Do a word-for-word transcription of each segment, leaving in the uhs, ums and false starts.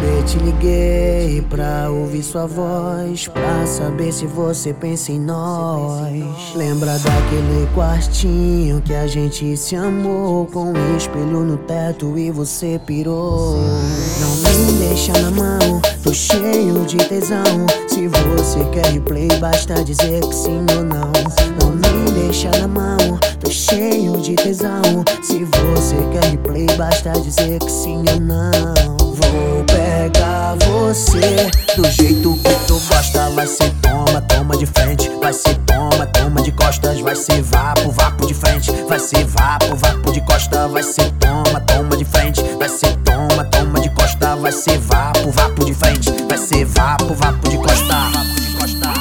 Bebê, te liguei pra ouvir sua voz, pra saber se você pensa em nós. Lembra daquele quartinho que a gente se amou, com um espelho no teto e você pirou. Não me deixa na mão, tô cheio de tesão. Se você quer replay, basta dizer que sim ou não. Não me deixa na mão, tô cheio de tesão. Se você quer replay, basta dizer que sim ou não. Vou pegar você do jeito que tu gosta. Vai ser toma, toma de frente. Vai ser toma, toma de costas. Vai ser vapo, vapo de frente. Vai ser vapo, vapo de costa. Vai ser toma, toma de frente. Vai ser toma, toma de costa. Vai ser vapo, vapo de frente. Vai ser vapo, vapo de costa. Vapo de costa.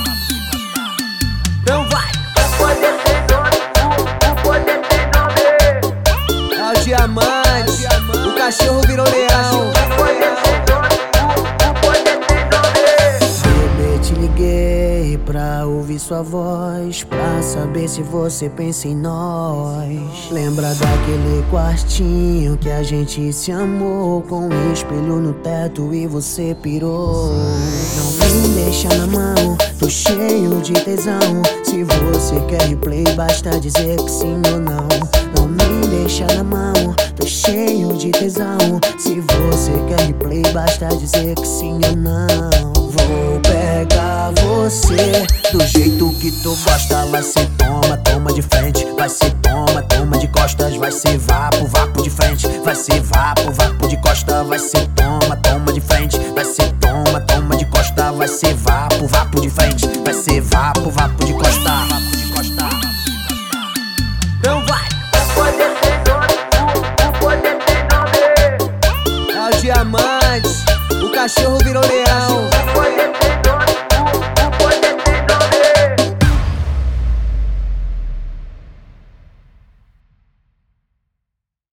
Então vai! O poder tem nome, o poder tem nome. É o diamante, o cachorro virou leão. O poder tem nome, o poder tem nome. Bebê, te liguei pra ouvir sua voz, pra saber se você pensa em nós. Lembra daquele quartinho que a gente se amou, com um espelho no teto e você pirou. Não me deixa na mão, tô cheio de tesão. Se você quer replay, basta dizer que sim ou não. Não me deixa na mão, tô cheio de tesão. Se você quer replay, basta dizer que sim ou não. Vou pegar você do jeito que tu gosta. Vai ser toma, toma de frente. Vai ser toma, toma de costas. Vai ser vapo, vapo de frente. Vai ser vapo, vapo de costa. Vai ser toma, toma de frente. Vai ser toma, toma de costa. Vai ser vapo, vapo de frente. Vai ser vapo, vapo de costa. Vapo de costa. Então vai! O poder tem nome, o poder tem nome. É o diamante, o cachorro virou leão.